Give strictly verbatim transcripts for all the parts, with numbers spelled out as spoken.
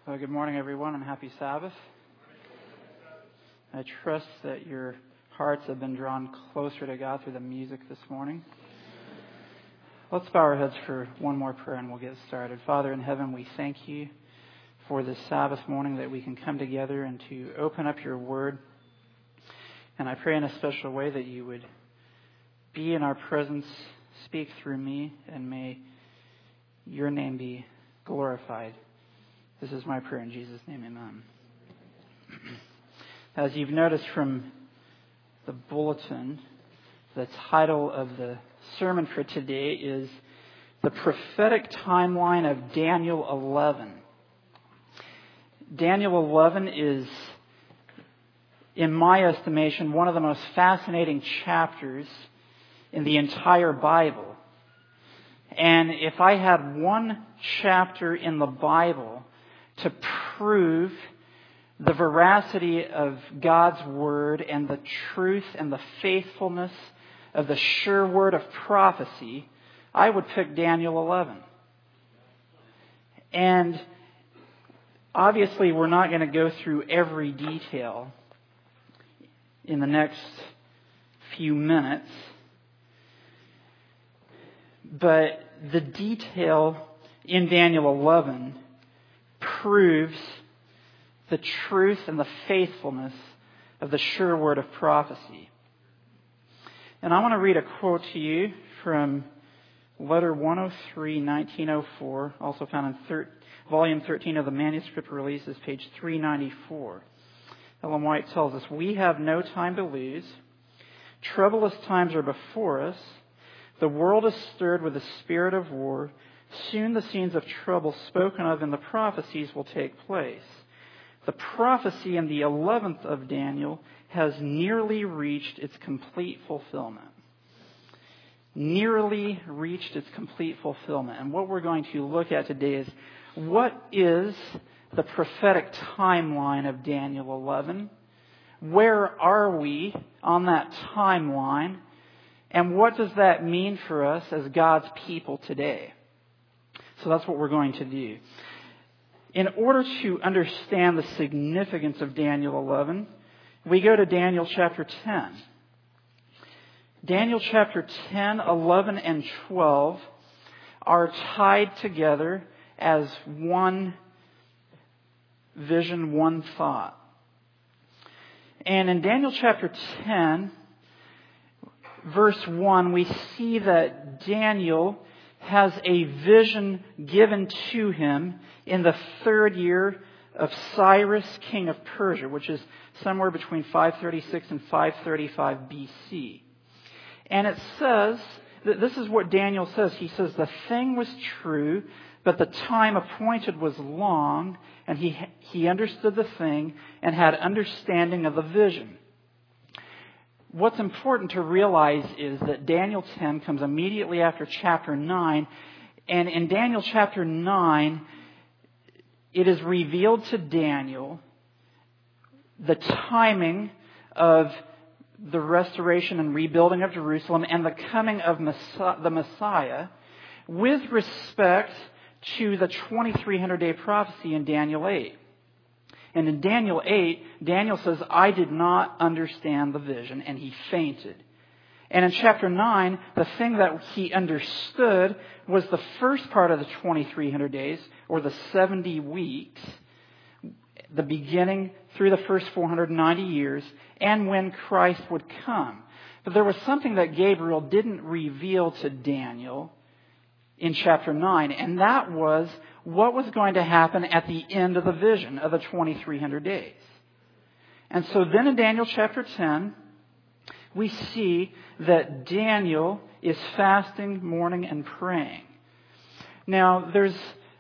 Well, good morning, everyone, and happy Sabbath. I trust that your hearts have been drawn closer to God through the music this morning. Let's bow our heads for one more prayer and we'll get started. Father in heaven, we thank you for this Sabbath morning that we can come together and to open up your word. And I pray in a special way that you would be in our presence, speak through me, and may your name be glorified. This is my prayer in Jesus' name, amen. As you've noticed from the bulletin, the title of the sermon for today is The Prophetic Timeline of Daniel eleven. Daniel eleven is, in my estimation, one of the most fascinating chapters in the entire Bible. And if I had one chapter in the Bible to prove the veracity of God's Word and the truth and the faithfulness of the sure word of prophecy, I would pick Daniel eleven. And obviously we're not going to go through every detail in the next few minutes, but the detail in Daniel eleven proves the truth and the faithfulness of the sure word of prophecy. And I want to read a quote to you from letter one oh three, nineteen oh four, also found in thir- volume thirteen of the manuscript releases, page three ninety-four. Ellen White tells us, "We have no time to lose. Troublous times are before us. The world is stirred with the spirit of war. Soon the scenes of trouble spoken of in the prophecies will take place. The prophecy in the eleventh of Daniel has nearly reached its complete fulfillment." Nearly reached its complete fulfillment. And what we're going to look at today is, what is the prophetic timeline of Daniel eleven? Where are we on that timeline? And what does that mean for us as God's people today? So that's what we're going to do. In order to understand the significance of Daniel eleven, we go to Daniel chapter ten. Daniel chapter ten, eleven, and twelve are tied together as one vision, one thought. And in Daniel chapter ten, verse one, we see that Daniel has a vision given to him in the third year of Cyrus, king of Persia, which is somewhere between five thirty-six and five thirty-five B C. And it says, that this is what Daniel says. He says, "The thing was true, but the time appointed was long, and he, he understood the thing and had understanding of the vision." What's important to realize is that Daniel ten comes immediately after chapter nine. And in Daniel chapter nine, it is revealed to Daniel the timing of the restoration and rebuilding of Jerusalem and the coming of the Messiah with respect to the twenty-three hundred day prophecy in Daniel eight. And in Daniel eight, Daniel says, "I did not understand the vision," and he fainted. And in chapter nine, the thing that he understood was the first part of the twenty-three hundred days, or the seventy weeks, the beginning through the first four hundred ninety years, and when Christ would come. But there was something that Gabriel didn't reveal to Daniel in chapter nine, and that was what was going to happen at the end of the vision of the twenty-three hundred days. And so then in Daniel chapter ten, we see that Daniel is fasting, mourning, and praying. Now, there's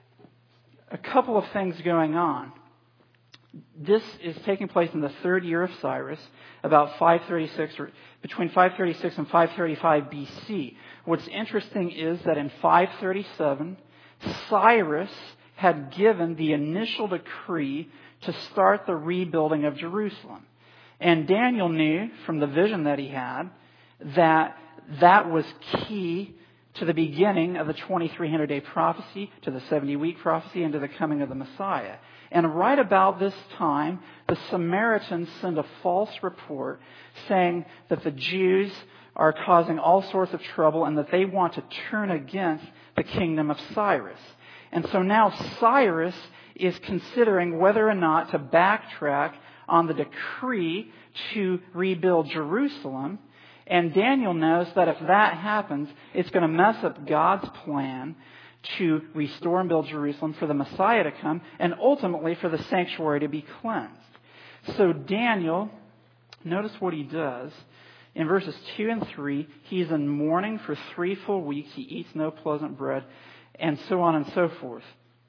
a couple of things going on. This is taking place in the third year of Cyrus, about five thirty-six, or between five thirty-six and five thirty-five B C. What's interesting is that in five thirty-seven, Cyrus had given the initial decree to start the rebuilding of Jerusalem. And Daniel knew from the vision that he had that that was key to the beginning of the twenty-three hundred day prophecy, to the seventy-week prophecy, and to the coming of the Messiah. And right about this time, the Samaritans send a false report saying that the Jews are causing all sorts of trouble and that they want to turn against the kingdom of Cyrus. And so now Cyrus is considering whether or not to backtrack on the decree to rebuild Jerusalem. And Daniel knows that if that happens, it's going to mess up God's plan to restore and build Jerusalem, for the Messiah to come, and ultimately for the sanctuary to be cleansed. So Daniel, notice what he does. In verses two and three, he's in mourning for three full weeks. He eats no pleasant bread, and so on and so forth.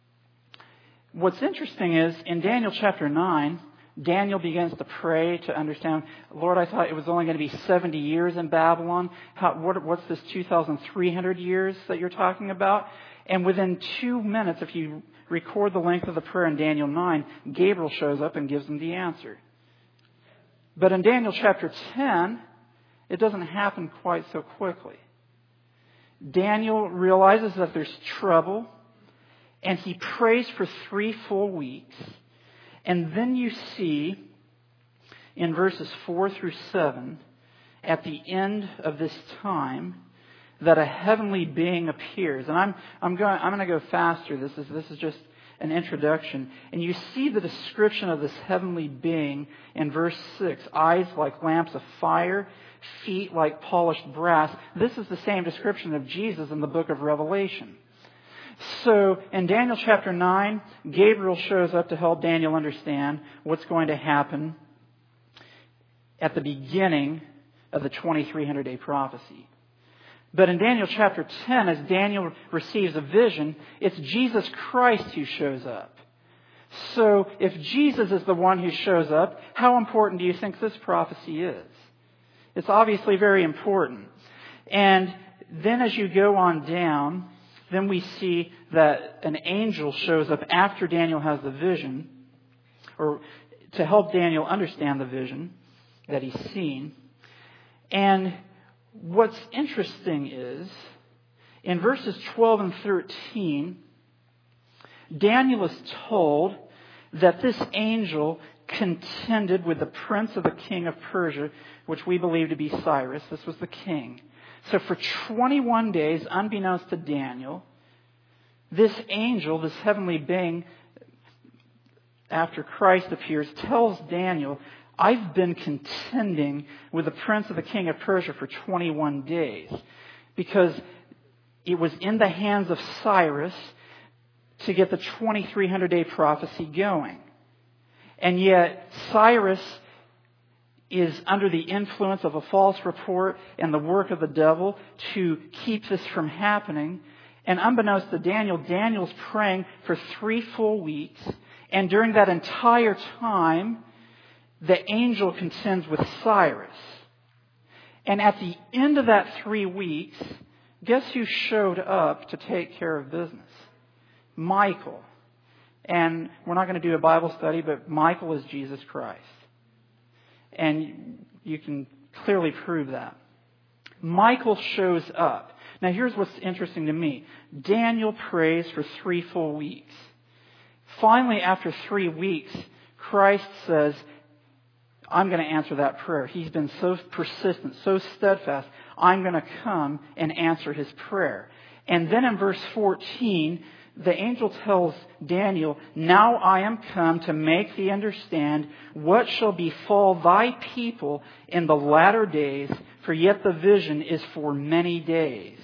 What's interesting is, in Daniel chapter nine, Daniel begins to pray to understand, Lord, I thought it was only going to be seventy years in Babylon. How, what, what's this two thousand three hundred years that you're talking about? And within two minutes, if you record the length of the prayer in Daniel nine, Gabriel shows up and gives him the answer. But in Daniel chapter ten, it doesn't happen quite so quickly. Daniel realizes that there's trouble, and he prays for three full weeks. And then you see in verses four through seven, at the end of this time, that a heavenly being appears. And I'm I'm going I'm going to go faster. This is this is just an introduction. And you see the description of this heavenly being in verse six. Eyes like lamps of fire, feet like polished brass. This is the same description of Jesus in the book of Revelation. So in Daniel chapter nine, Gabriel shows up to help Daniel understand what's going to happen at the beginning of the twenty-three hundred day prophecy. But in Daniel chapter ten, as Daniel receives a vision, it's Jesus Christ who shows up. So if Jesus is the one who shows up, how important do you think this prophecy is? It's obviously very important. And then as you go on down, then we see that an angel shows up after Daniel has the vision, or to help Daniel understand the vision that he's seen. And what's interesting is, in verses twelve and thirteen, Daniel is told that this angel contended with the prince of the king of Persia, which we believe to be Cyrus. This was the king. So for twenty-one days, unbeknownst to Daniel, this angel, this heavenly being, after Christ appears, tells Daniel, I've been contending with the prince of the king of Persia for twenty-one days because it was in the hands of Cyrus to get the twenty-three hundred day prophecy going. And yet Cyrus is under the influence of a false report and the work of the devil to keep this from happening. And unbeknownst to Daniel, Daniel's praying for three full weeks. And during that entire time, the angel contends with Cyrus. And at the end of that three weeks, guess who showed up to take care of business? Michael. And we're not going to do a Bible study, but Michael is Jesus Christ. And you can clearly prove that. Michael shows up. Now here's what's interesting to me. Daniel prays for three full weeks. Finally, after three weeks, Christ says, I'm going to answer that prayer. He's been so persistent, so steadfast. I'm going to come and answer his prayer. And then in verse fourteen, the angel tells Daniel, now I am come to make thee understand what shall befall thy people in the latter days, for yet the vision is for many days.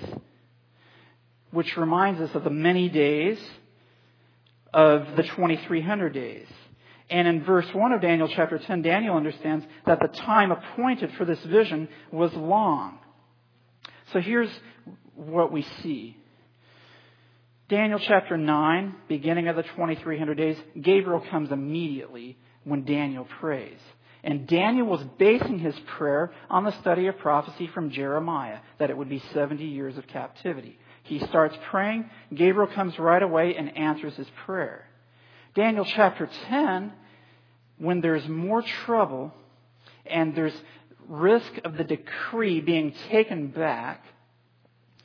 Which reminds us of the many days of the twenty-three hundred days. And in verse one of Daniel chapter ten, Daniel understands that the time appointed for this vision was long. So here's what we see. Daniel chapter nine, beginning of the twenty-three hundred days, Gabriel comes immediately when Daniel prays. And Daniel was basing his prayer on the study of prophecy from Jeremiah, that it would be seventy years of captivity. He starts praying, Gabriel comes right away and answers his prayer. Daniel chapter ten, when there's more trouble and there's risk of the decree being taken back,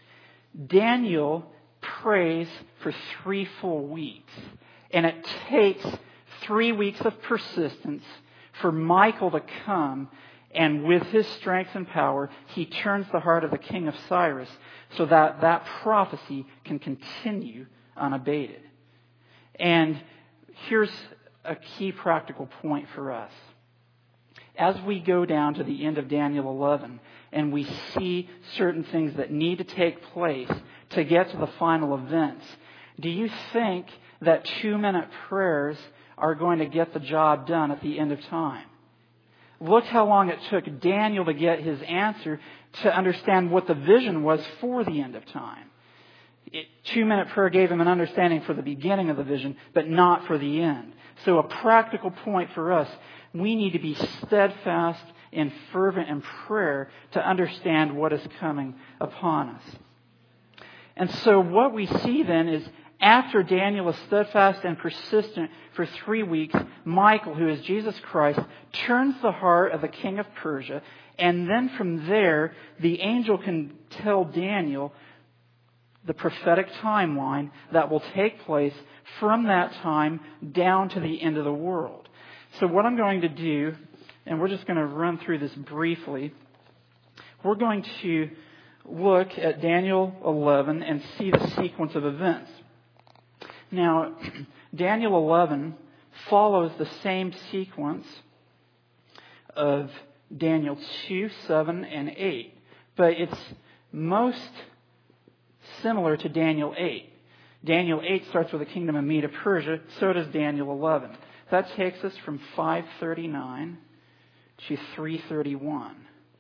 Daniel prays for three full weeks. And it takes three weeks of persistence for Michael to come, and with his strength and power, he turns the heart of the king of Cyrus so that that prophecy can continue unabated. And here's a key practical point for us. As we go down to the end of Daniel eleven and we see certain things that need to take place to get to the final events, do you think that two-minute prayers are going to get the job done at the end of time? Look how long it took Daniel to get his answer to understand what the vision was for the end of time. It, two-minute prayer gave him an understanding for the beginning of the vision, but not for the end. So a practical point for us, we need to be steadfast and fervent in prayer to understand what is coming upon us. And so what we see then is, after Daniel is steadfast and persistent for three weeks, Michael, who is Jesus Christ, turns the heart of the king of Persia, and then from there, the angel can tell Daniel the prophetic timeline that will take place from that time down to the end of the world. So what I'm going to do, and we're just going to run through this briefly, we're going to look at Daniel eleven and see the sequence of events. Now, Daniel eleven follows the same sequence of Daniel two, seven, and eight, but it's most similar to Daniel eight. Daniel eight starts with the kingdom of Medo-Persia, so does Daniel eleven. That takes us from five thirty-nine to three thirty-one.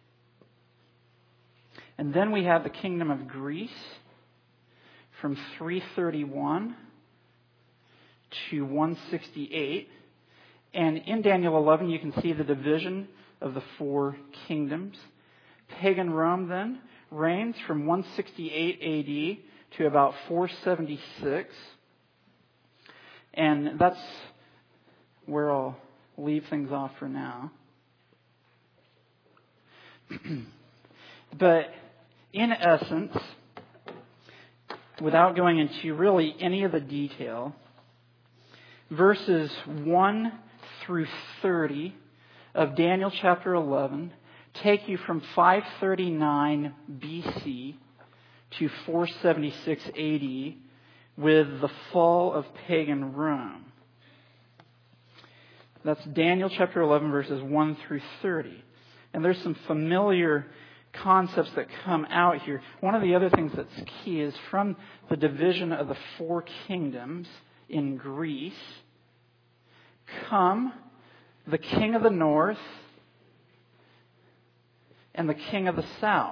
And then we have the kingdom of Greece from three thirty-one to one sixty-eight. And in Daniel eleven, you can see the division of the four kingdoms. Pagan Rome then reigns from one sixty-eight A D to about four seventy-six. And that's where I'll leave things off for now. But in essence, without going into really any of the detail, verses one through thirty of Daniel chapter eleven take you from five thirty-nine B C to four seventy-six A D with the fall of pagan Rome. That's Daniel chapter eleven, verses one through thirty. And there's some familiar concepts that come out here. One of the other things that's key is from the division of the four kingdoms in Greece come the king of the north and the king of the south.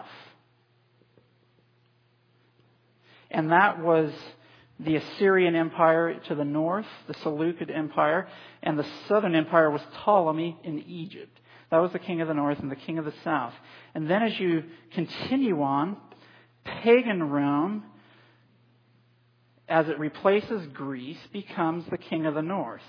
And that was the Assyrian Empire to the north, the Seleucid Empire, and the southern empire was Ptolemy in Egypt. That was the king of the north and the king of the south. And then as you continue on, pagan Rome, as it replaces Greece, becomes the king of the north.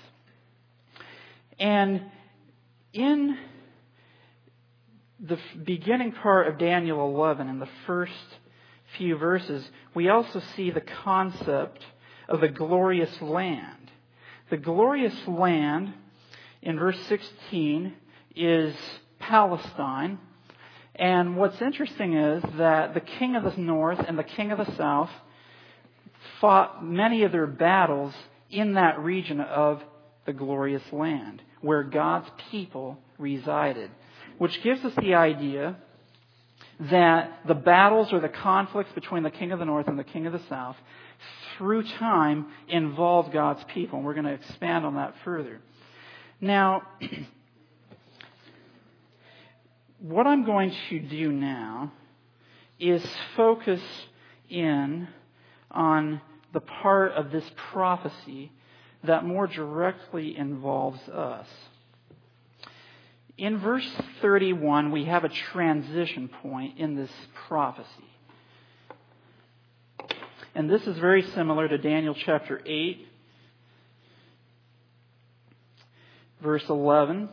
And in the beginning part of Daniel eleven, in the first few verses, we also see the concept of the glorious land. The glorious land, in verse sixteen, is Palestine. And what's interesting is that the king of the north and the king of the south fought many of their battles in that region of the glorious land, where God's people resided. Which gives us the idea that the battles or the conflicts between the king of the north and the king of the south, through time, involved God's people. And we're going to expand on that further. Now, what I'm going to do now is focus in on the part of this prophecy that more directly involves us. In verse thirty-one, we have a transition point in this prophecy. And this is very similar to Daniel chapter eight, verse eleven.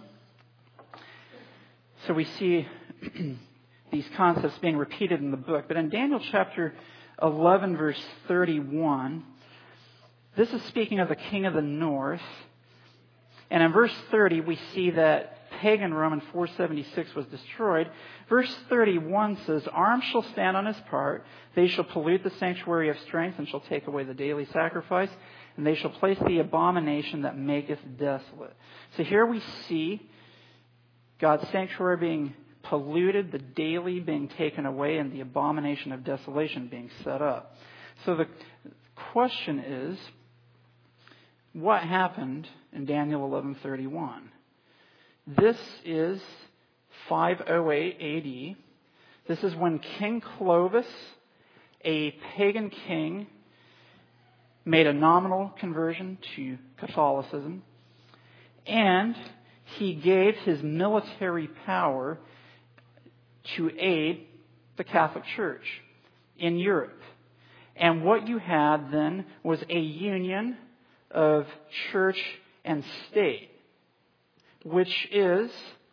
So we see these concepts being repeated in the book. But in Daniel chapter eleven, verse thirty-one, this is speaking of the king of the north. And in verse thirty, we see that pagan Rome in four seventy-six was destroyed. Verse thirty-one says, arms shall stand on his part. They shall pollute the sanctuary of strength and shall take away the daily sacrifice. And they shall place the abomination that maketh desolate. So here we see God's sanctuary being polluted, the daily being taken away, and the abomination of desolation being set up. So the question is, what happened in Daniel eleven thirty-one? This is five oh eight A D. This is when King Clovis, a pagan king, made a nominal conversion to Catholicism, and he gave his military power to aid the Catholic Church in Europe. And what you had then was a union of church and state, which is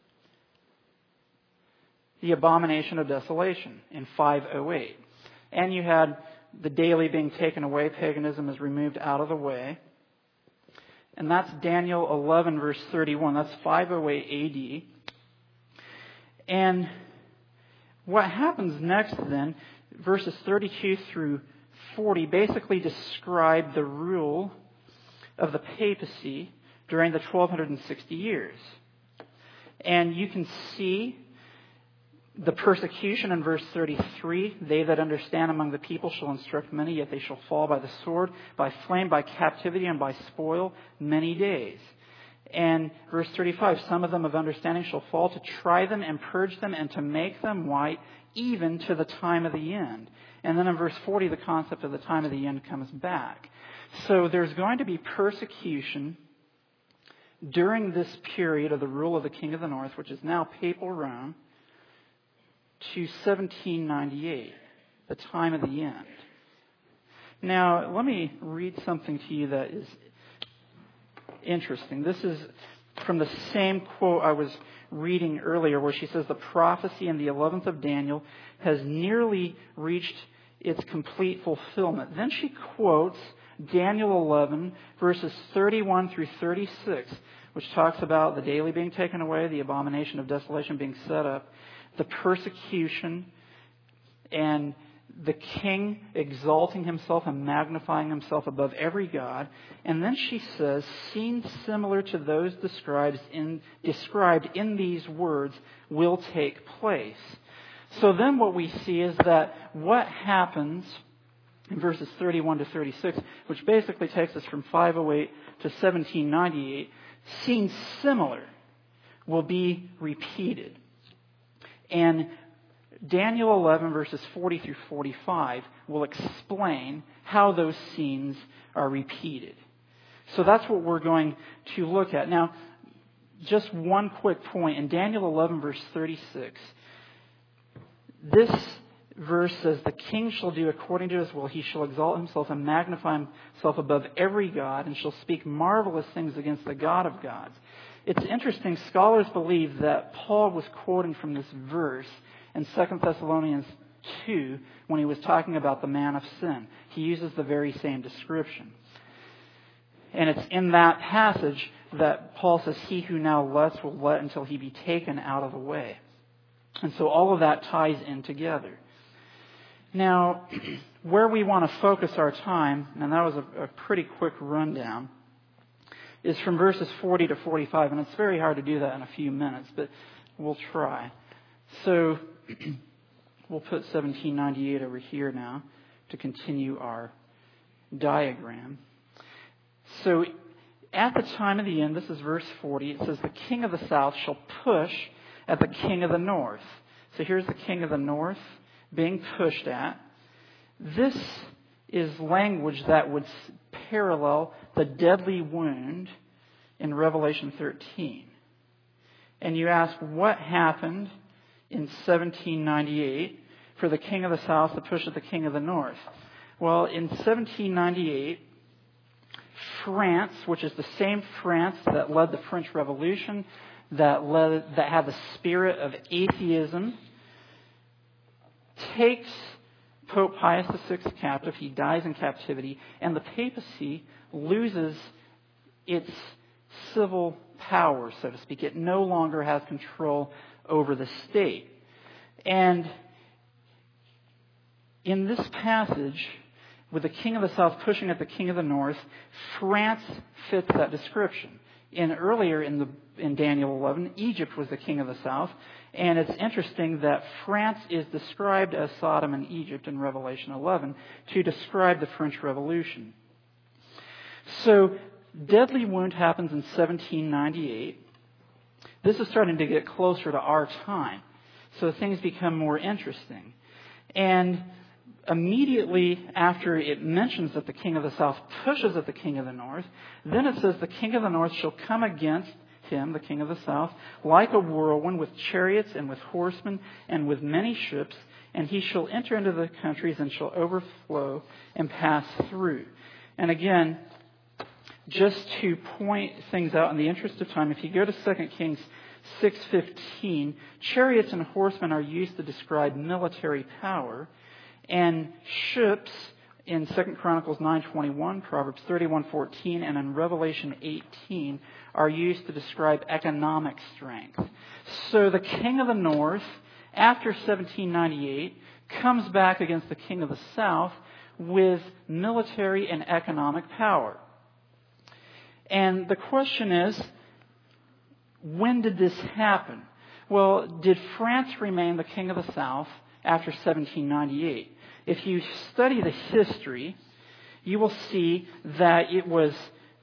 the abomination of desolation in five oh eight. And you had the daily being taken away. Paganism is removed out of the way. And that's Daniel eleven, verse thirty-one. That's five oh eight A D. And what happens next then, verses thirty-two through forty, basically describe the rule of the papacy during the twelve sixty years. And you can see the persecution in verse thirty-three. They that understand among the people shall instruct many, yet they shall fall by the sword, by flame, by captivity, and by spoil many days. And verse thirty-five, some of them of understanding shall fall to try them and purge them and to make them white, even to the time of the end. And then in verse forty, the concept of the time of the end comes back. So there's going to be persecution during this period of the rule of the King of the North, which is now Papal Rome, to seventeen ninety-eight, the time of the end. Now, let me read something to you that is interesting. This is from the same quote I was reading earlier, where she says the prophecy in the eleventh of Daniel has nearly reached its complete fulfillment. Then she quotes Daniel eleven, verses thirty-one through thirty-six, which talks about the daily being taken away, the abomination of desolation being set up, the persecution, and the king exalting himself and magnifying himself above every god. And then she says, scenes similar to those described in, described in these words will take place. So then what we see is that what happens in verses thirty-one to thirty-six, which basically takes us from five oh eight to seventeen ninety-eight, scenes similar will be repeated. And Daniel eleven, verses forty through forty-five, will explain how those scenes are repeated. So that's what we're going to look at. Now, just one quick point. In Daniel eleven, verse thirty-six, this verse says, the king shall do according to his will. He shall exalt himself and magnify himself above every god, and shall speak marvelous things against the God of gods. It's interesting. Scholars believe that Paul was quoting from this verse in Second Thessalonians two when he was talking about the man of sin. He uses the very same description. And it's in that passage that Paul says, he who now lets will let until he be taken out of the way. And so all of that ties in together. Now, where we want to focus our time, and that was a, a pretty quick rundown, is from verses forty to forty-five. And it's very hard to do that in a few minutes, but we'll try. So we'll put seventeen ninety-eight over here now to continue our diagram. So at the time of the end, this is verse forty, it says, the king of the south shall push at the king of the north. So here's the king of the north being pushed at. This is language that would parallel the deadly wound in Revelation thirteen. And you ask, what happened in seventeen ninety-eight for the king of the south to push at the king of the north? Well, in seventeen ninety-eight, France, which is the same France that led the French Revolution, that led, that had the spirit of atheism, takes Pope Pius the Sixth captive. He dies in captivity, and the papacy loses its civil power, so to speak. It no longer has control over the state. And in this passage, with the king of the south pushing at the king of the north, France fits that description. In earlier in the in Daniel eleven, Egypt was the king of the south, and it's interesting that France is described as Sodom and Egypt in Revelation eleven to describe the French Revolution. So, deadly wound happens in seventeen ninety-eight. This is starting to get closer to our time, so things become more interesting. And immediately after it mentions that the king of the south pushes at the king of the north, then it says the king of the north shall come against him, the king of the south, like a whirlwind, with chariots and with horsemen and with many ships, and he shall enter into the countries and shall overflow and pass through. And again, just to point things out in the interest of time, if you go to Second Kings six fifteen, chariots and horsemen are used to describe military power, and ships in Second Chronicles nine twenty-one, Proverbs thirty-one fourteen, and in Revelation eighteen are used to describe economic strength. So the king of the north, after seventeen ninety-eight, comes back against the king of the south with military and economic power. And the question is, when did this happen? Well, did France remain the king of the south after seventeen ninety-eight? If you study the history, you will see that it was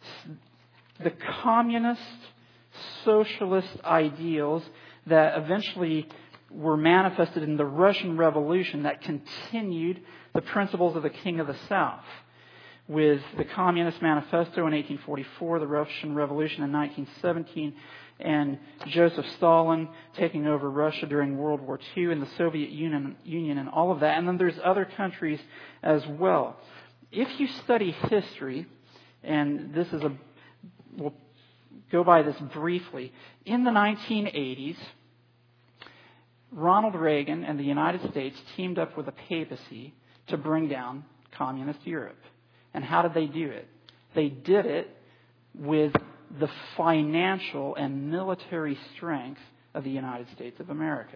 the communist, socialist ideals that eventually were manifested in the Russian Revolution that continued the principles of the king of the south. With the Communist Manifesto in eighteen forty-four, the Russian Revolution in nineteen seventeen, and Joseph Stalin taking over Russia during World War Two, and the Soviet Union, Union and all of that. And then there's other countries as well. If you study history, and this is a, we'll go by this briefly, in the nineteen eighties, Ronald Reagan and the United States teamed up with the papacy to bring down communist Europe. And how did they do it? They did it with the financial and military strength of the United States of America.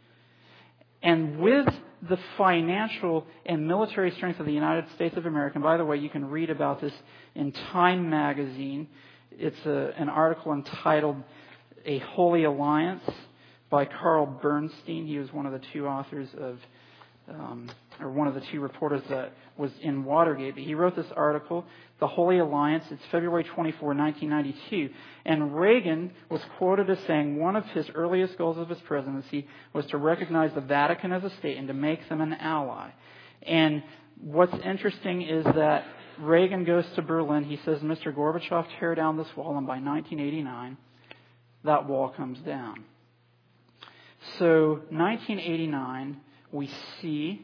And with the financial and military strength of the United States of America, and by the way, you can read about this in Time magazine. It's a, an article entitled A Holy Alliance by Carl Bernstein. He was one of the two authors of Um, or one of the two reporters that was in Watergate. But he wrote this article, The Holy Alliance. It's February twenty-fourth, nineteen ninety-two. And Reagan was quoted as saying one of his earliest goals of his presidency was to recognize the Vatican as a state and to make them an ally. And what's interesting is that Reagan goes to Berlin. He says, Mister Gorbachev, tear down this wall. And by nineteen eighty-nine, that wall comes down. So nineteen eighty-nine, we see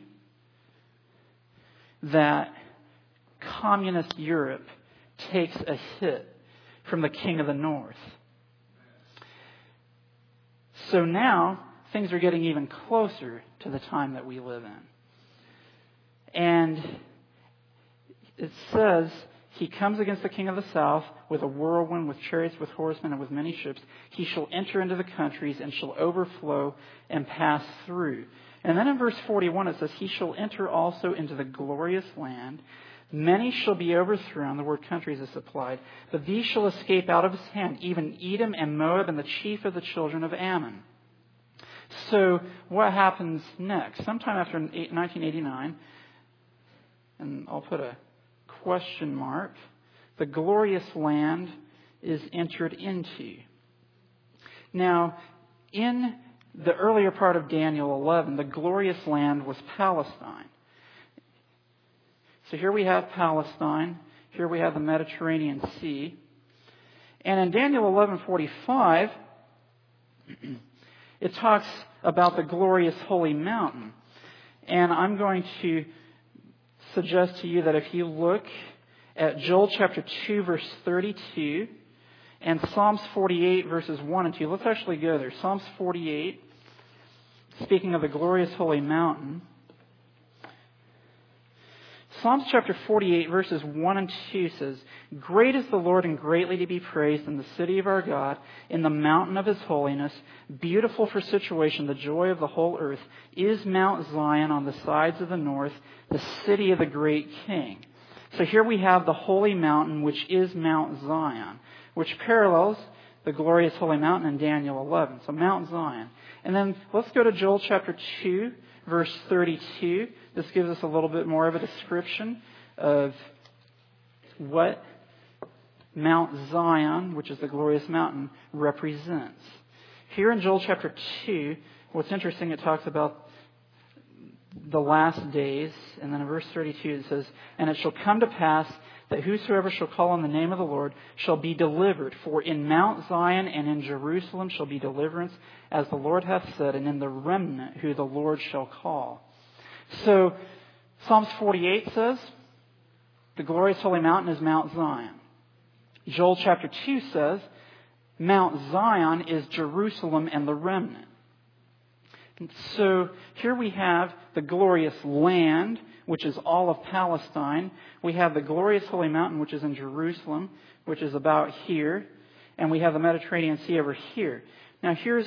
that communist Europe takes a hit from the king of the north. So now things are getting even closer to the time that we live in. And it says, he comes against the king of the south with a whirlwind, with chariots, with horsemen, and with many ships. He shall enter into the countries and shall overflow and pass through. And then in verse forty-one it says, he shall enter also into the glorious land. Many shall be overthrown. The word countries is supplied. But these shall escape out of his hand, even Edom and Moab and the chief of the children of Ammon. So what happens next? Sometime after nineteen eighty-nine, and I'll put a question mark, the glorious land is entered into. Now, in the earlier part of Daniel eleven, the glorious land was Palestine. So here we have Palestine. Here we have the Mediterranean Sea. And in Daniel eleven forty-five, it talks about the glorious holy mountain. And I'm going to suggest to you that if you look at Joel chapter two, verse thirty-two, and Psalms forty-eight, verses one and two. Let's actually go there. Psalms forty-eight, speaking of the glorious holy mountain. Psalms chapter forty-eight, verses one and two says, "Great is the Lord and greatly to be praised in the city of our God, in the mountain of His holiness. Beautiful for situation, the joy of the whole earth, is Mount Zion on the sides of the north, the city of the great King." So here we have the holy mountain, which is Mount Zion, which parallels the glorious holy mountain in Daniel eleven. So Mount Zion. And then let's go to Joel chapter two, verse thirty-two. This gives us a little bit more of a description of what Mount Zion, which is the glorious mountain, represents. Here in Joel chapter two, what's interesting, it talks about the last days. And then in verse thirty-two it says, "And it shall come to pass that whosoever shall call on the name of the Lord shall be delivered. For in Mount Zion and in Jerusalem shall be deliverance, as the Lord hath said, and in the remnant who the Lord shall call." So Psalms forty-eight says, the glorious holy mountain is Mount Zion. Joel chapter two says, Mount Zion is Jerusalem and the remnant. And so here we have the glorious land, which is all of Palestine. We have the glorious holy mountain, which is in Jerusalem, which is about here. And we have the Mediterranean Sea over here. Now here's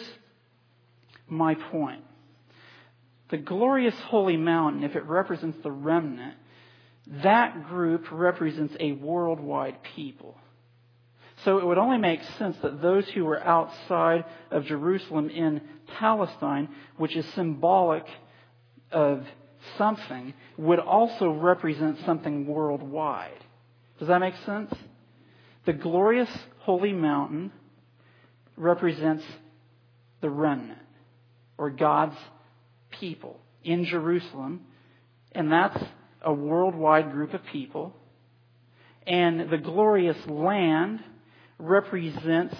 my point. The glorious holy mountain, if it represents the remnant, that group represents a worldwide people. So it would only make sense that those who were outside of Jerusalem in Palestine, which is symbolic of something, would also represent something worldwide. Does that make sense? The glorious holy mountain represents the remnant, or God's people in Jerusalem, and that's a worldwide group of people. And the glorious land represents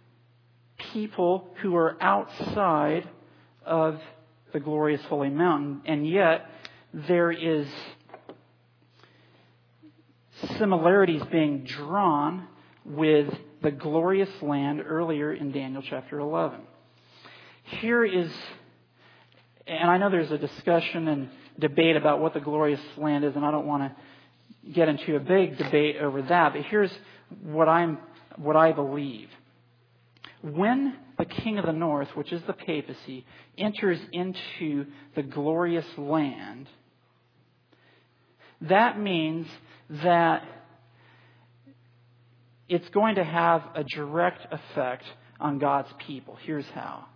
people who are outside of the glorious holy mountain, and yet there is similarities being drawn with the glorious land earlier in Daniel chapter eleven. Here is, and I know there's a discussion and debate about what the glorious land is, and I don't want to get into a big debate over that, but here's what I'm what I believe. When the king of the north, which is the papacy, enters into the glorious land, that means that it's going to have a direct effect on God's people. Here's how.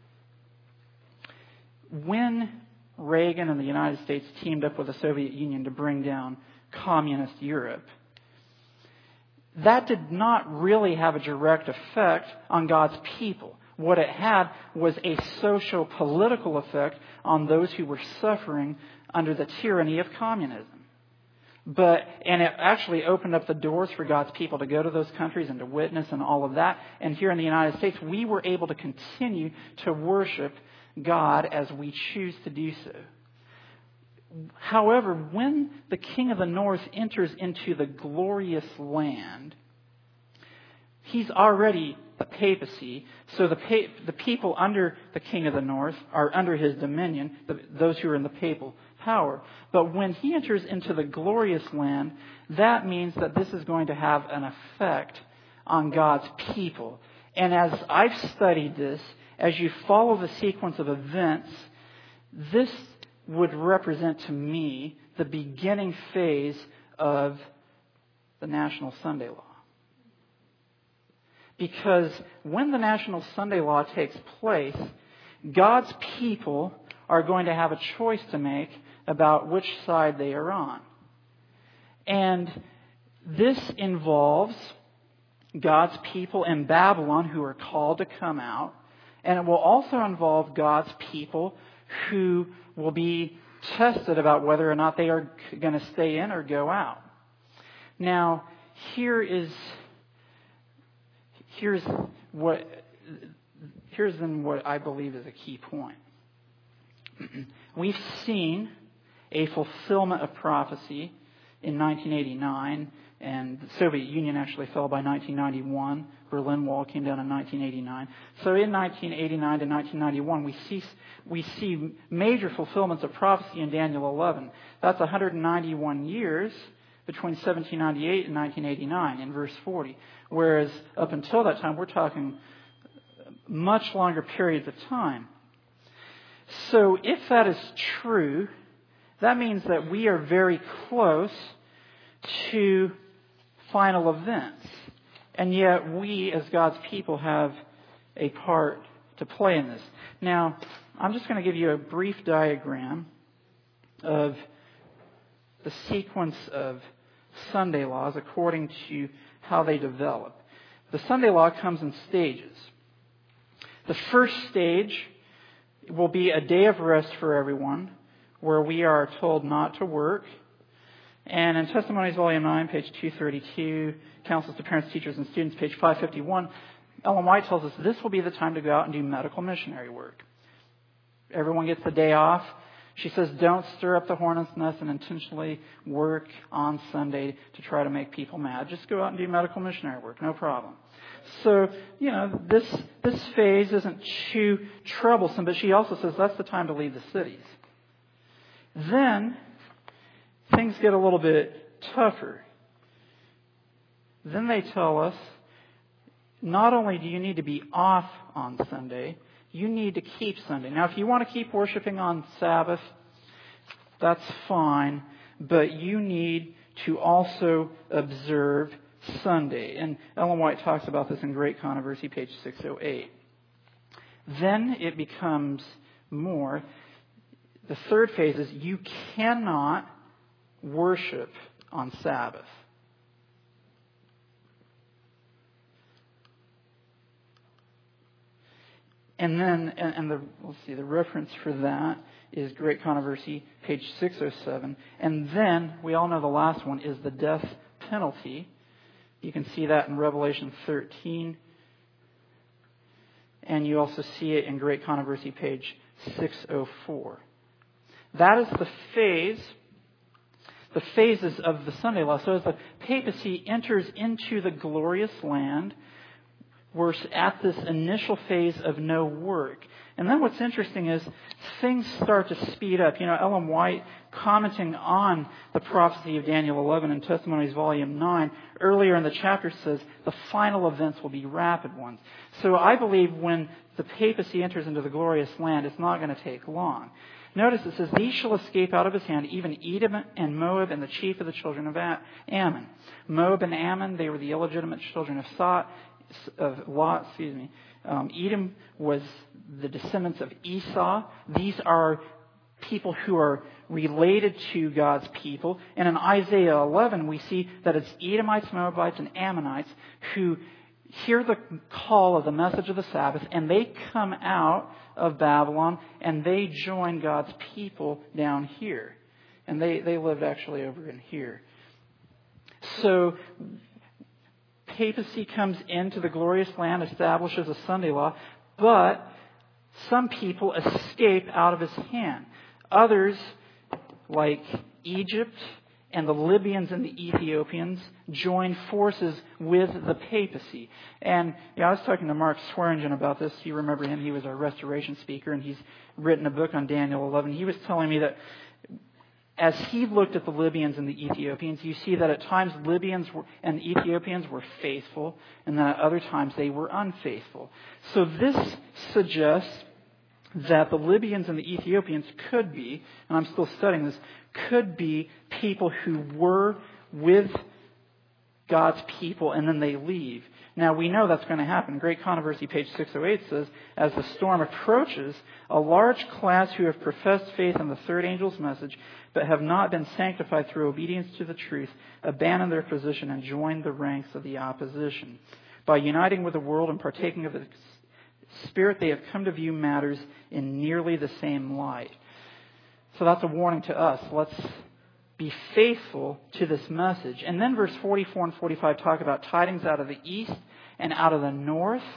When Reagan and the United States teamed up with the Soviet Union to bring down communist Europe, that did not really have a direct effect on God's people. What it had was a socio-political effect on those who were suffering under the tyranny of communism. But, and it actually opened up the doors for God's people to go to those countries and to witness and all of that. And here in the United States, we were able to continue to worship God as we choose to do so. However, when the king of the north enters into the glorious land, he's already the papacy. So the pa- the people under the king of the north are under his dominion, the, those who are in the papal power. But when he enters into the glorious land, that means that this is going to have an effect on God's people. And as I've studied this, as you follow the sequence of events, this would represent to me the beginning phase of the National Sunday Law. Because when the National Sunday Law takes place, God's people are going to have a choice to make about which side they are on. And this involves God's people in Babylon who are called to come out. And it will also involve God's people who will be tested about whether or not they are going to stay in or go out. Now, here is here's what here's then what I believe is a key point. We've seen a fulfillment of prophecy in nineteen eighty-nine and the Soviet Union actually fell by nineteen ninety-one. Berlin Wall came down in nineteen eighty-nine. So in nineteen eighty-nine to nineteen ninety-one, we see we see major fulfillments of prophecy in Daniel eleven. That's one hundred ninety-one years between seventeen ninety-eight and nineteen eighty-nine in verse forty. Whereas up until that time, we're talking much longer periods of time. So if that is true, that means that we are very close to final events. And yet we, as God's people, have a part to play in this. Now, I'm just going to give you a brief diagram of the sequence of Sunday laws according to how they develop. The Sunday law comes in stages. The first stage will be a day of rest for everyone, where we are told not to work. And in Testimonies, Volume nine, page two thirty-two, Counsels to Parents, Teachers, and Students, page five fifty-one, Ellen White tells us this will be the time to go out and do medical missionary work. Everyone gets the day off. She says, don't stir up the hornet's nest and intentionally work on Sunday to try to make people mad. Just go out and do medical missionary work, no problem. So, you know, this this phase isn't too troublesome, but she also says that's the time to leave the cities. Then, things get a little bit tougher. Then they tell us, not only do you need to be off on Sunday, you need to keep Sunday. Now, if you want to keep worshiping on Sabbath, that's fine, but you need to also observe Sunday. And Ellen White talks about this in Great Controversy, page six oh eight. Then it becomes more. The third phase is you cannot worship on Sabbath. And then, and, and the let's see, the reference for that is Great Controversy, page six oh seven. And then, we all know the last one is the death penalty. You can see that in Revelation thirteen. And you also see it in Great Controversy, page six oh four. That is the phase, the phases of the Sunday law. So as the papacy enters into the glorious land, we're at this initial phase of no work. And then what's interesting is things start to speed up. You know, Ellen White, commenting on the prophecy of Daniel eleven in Testimonies Volume nine, earlier in the chapter says the final events will be rapid ones. So I believe when the papacy enters into the glorious land, it's not going to take long. Notice it says, these shall escape out of his hand, even Edom and Moab and the chief of the children of Ammon. Moab and Ammon, they were the illegitimate children of Lot. Of Lot, excuse me. Um, Edom was the descendants of Esau. These are people who are related to God's people. And in Isaiah eleven, we see that it's Edomites, Moabites, and Ammonites who hear the call of the message of the Sabbath, and they come out of Babylon, and they join God's people down here. And they, they lived actually over in here. So papacy comes into the glorious land, establishes a Sunday law, but some people escape out of his hand. Others, like Egypt and the Libyans and the Ethiopians, join forces with the papacy. And yeah, I was talking to Mark Swearingen about this. You remember him. He was our restoration speaker, and he's written a book on Daniel eleven. He was telling me that as he looked at the Libyans and the Ethiopians, you see that at times Libyans were, and Ethiopians were faithful, and then at other times they were unfaithful. So this suggests that the Libyans and the Ethiopians could be, and I'm still studying this, could be people who were with God's people and then they leave. Now, we know that's going to happen. Great Controversy, page six oh eight says, as the storm approaches, a large class who have professed faith in the third angel's message, but have not been sanctified through obedience to the truth, abandon their position and join the ranks of the opposition. By uniting with the world and partaking of its spirit, they have come to view matters in nearly the same light. So that's a warning to us. Let's be faithful to this message. And then verse forty-four and forty-five talk about tidings out of the east and out of the north.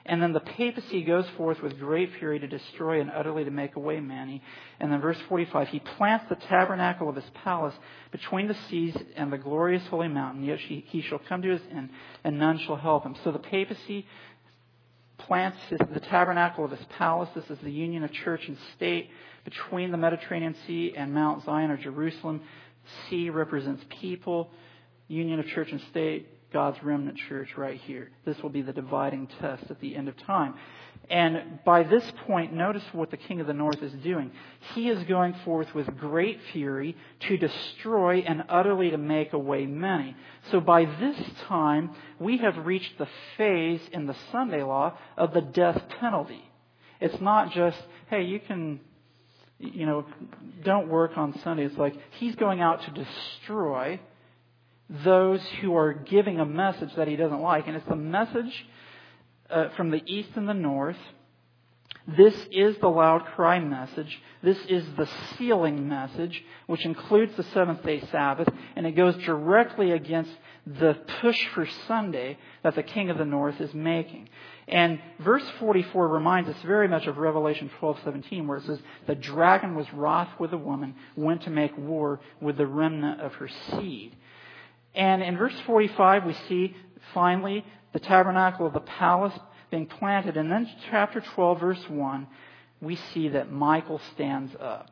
And then the papacy goes forth with great fury to destroy and utterly to make away many. And then verse forty-five, he plants the tabernacle of his palace between the seas and the glorious holy mountain, yet he, he shall come to his end, and none shall help him. So the papacy plants his, the tabernacle of his palace. This is the union of church and state between the Mediterranean Sea and Mount Zion or Jerusalem. Sea represents people. Union of church and state, God's remnant church right here. This will be the dividing test at the end of time. And by this point, notice what the king of the north is doing. He is going forth with great fury to destroy and utterly to make away many. So by this time, we have reached the phase in the Sunday law of the death penalty. It's not just, hey, you can, you know, don't work on Sunday. It's like he's going out to destroy those who are giving a message that he doesn't like. And it's the message uh, from the east and the north. This is the loud cry message. This is the sealing message, which includes the seventh day Sabbath. And it goes directly against the push for Sunday that the king of the north is making. And verse forty-four reminds us very much of Revelation twelve seventeen, where it says, the dragon was wroth with the woman, went to make war with the remnant of her seed. And in verse forty-five, we see, finally, the tabernacle of the palace being planted. And then chapter twelve, verse one, we see that Michael stands up.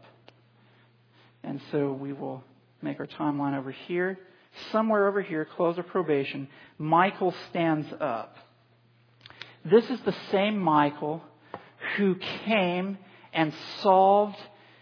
And so we will make our timeline over here. Somewhere over here, close of probation, Michael stands up. This is the same Michael who came and solved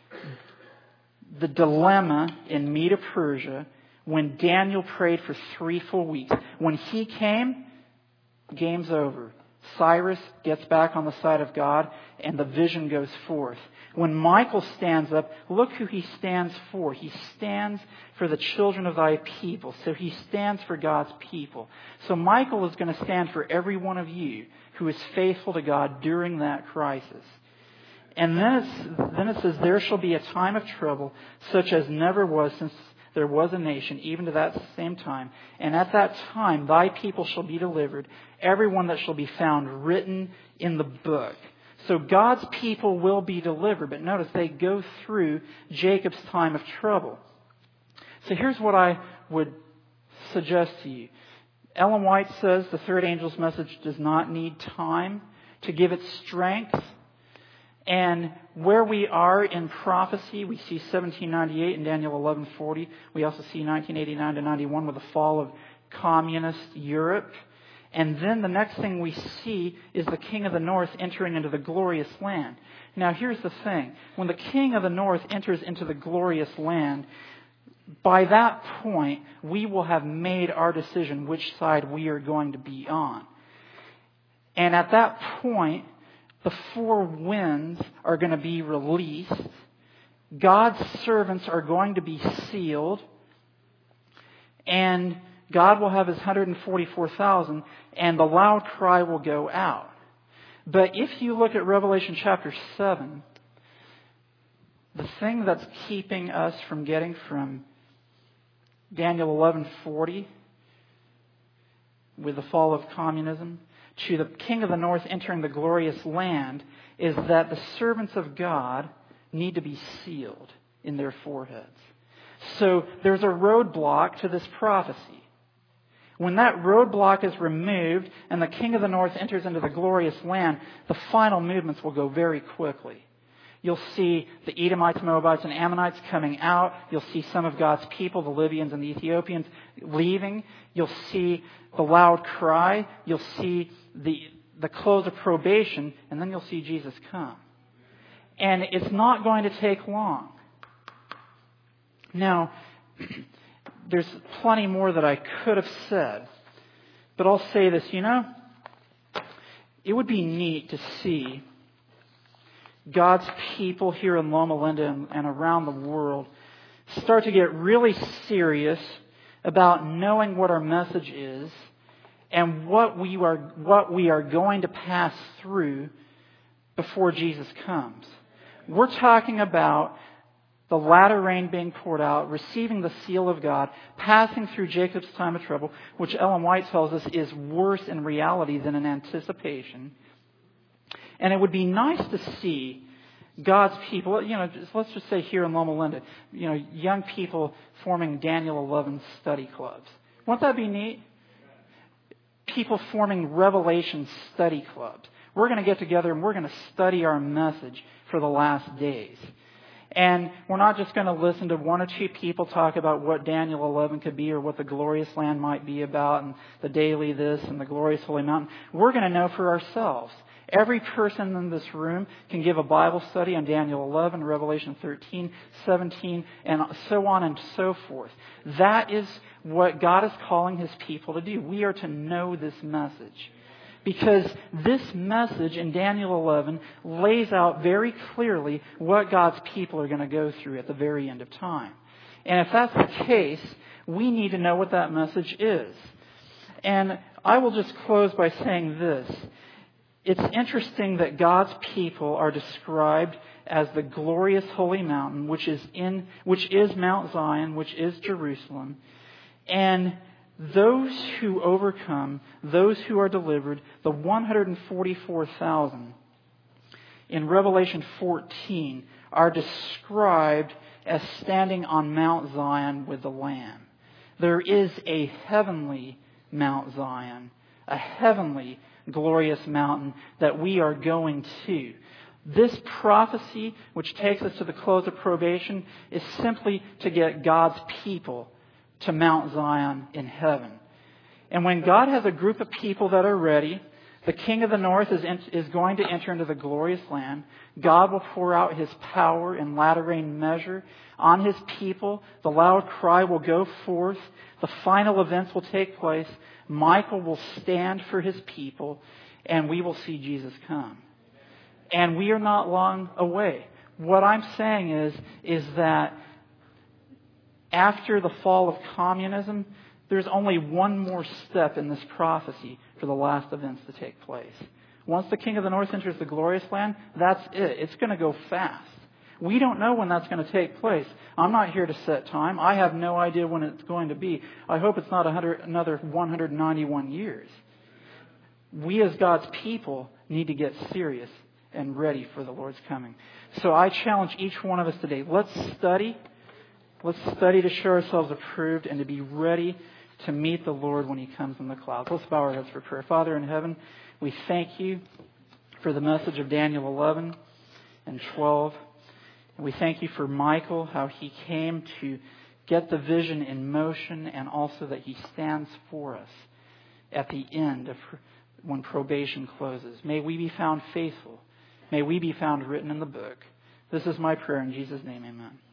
the dilemma in Medo-Persia when Daniel prayed for three full weeks. When he came, game's over. Cyrus gets back on the side of God and the vision goes forth. When Michael stands up, look who he stands for. He stands for the children of thy people. So he stands for God's people. So Michael is going to stand for every one of you who is faithful to God during that crisis. And then, it's, then it says, there shall be a time of trouble such as never was since there was a nation, even to that same time. And at that time, thy people shall be delivered, everyone that shall be found written in the book. So God's people will be delivered. But notice, they go through Jacob's time of trouble. So here's what I would suggest to you. Ellen White says the third angel's message does not need time to give its strength. And where we are in prophecy, we see seventeen ninety-eight and Daniel eleven forty. We also see nineteen eighty-nine to ninety-one with the fall of communist Europe. And then the next thing we see is the king of the north entering into the glorious land. Now here's the thing. When the king of the north enters into the glorious land, by that point, we will have made our decision which side we are going to be on. And at that point, the four winds are going to be released. God's servants are going to be sealed. And God will have his one hundred forty-four thousand, and the loud cry will go out. But if you look at Revelation chapter seven, the thing that's keeping us from getting from Daniel eleven forty, with the fall of communism, to the king of the north entering the glorious land, is that the servants of God need to be sealed in their foreheads. So there's a roadblock to this prophecy. When that roadblock is removed and the king of the north enters into the glorious land, the final movements will go very quickly. You'll see the Edomites, Moabites, and Ammonites coming out. You'll see some of God's people, the Libyans and the Ethiopians, leaving. You'll see the loud cry. You'll see the, the close of probation. And then you'll see Jesus come. And it's not going to take long. Now, there's plenty more that I could have said. But I'll say this, you know, it would be neat to see God's people here in Loma Linda and, and around the world start to get really serious about knowing what our message is and what we are what we are going to pass through before Jesus comes. We're talking about the latter rain being poured out, receiving the seal of God, passing through Jacob's time of trouble, which Ellen White tells us is worse in reality than in anticipation. And it would be nice to see God's people, you know, just, let's just say here in Loma Linda, you know, young people forming Daniel eleven study clubs. Wouldn't that be neat? People forming Revelation study clubs. We're going to get together and we're going to study our message for the last days. And we're not just going to listen to one or two people talk about what Daniel eleven could be or what the glorious land might be about and the daily this and the glorious holy mountain. We're going to know for ourselves. Every person in this room can give a Bible study on Daniel eleven, Revelation thirteen, seventeen, and so on and so forth. That is what God is calling His people to do. We are to know this message. Because this message in Daniel eleven lays out very clearly what God's people are going to go through at the very end of time. And if that's the case, we need to know what that message is. And I will just close by saying this. It's interesting that God's people are described as the glorious holy mountain, which is in, which is Mount Zion, which is Jerusalem. And those who overcome, those who are delivered, the one hundred forty-four thousand in Revelation fourteen are described as standing on Mount Zion with the Lamb. There is a heavenly Mount Zion, a heavenly glorious mountain that we are going to. This prophecy, which takes us to the close of probation, is simply to get God's people to Mount Zion in heaven. And when God has a group of people that are ready, the King of the North is, in, is going to enter into the glorious land. God will pour out His power in latter rain measure on His people. The loud cry will go forth. The final events will take place. Michael will stand for his people, and we will see Jesus come. And we are not long away. What I'm saying is, is that after the fall of communism, there's only one more step in this prophecy for the last events to take place. Once the King of the North enters the glorious land, that's it. It's going to go fast. We don't know when that's going to take place. I'm not here to set time. I have no idea when it's going to be. I hope it's not another one hundred ninety-one years. We as God's people need to get serious and ready for the Lord's coming. So I challenge each one of us today. Let's study. Let's study to show ourselves approved and to be ready to meet the Lord when He comes in the clouds. Let's bow our heads for prayer. Father in heaven, we thank You for the message of Daniel eleven and twelve. And we thank You for Michael, how he came to get the vision in motion, and also that he stands for us at the end of when probation closes. May we be found faithful. May we be found written in the book. This is my prayer in Jesus' name, amen.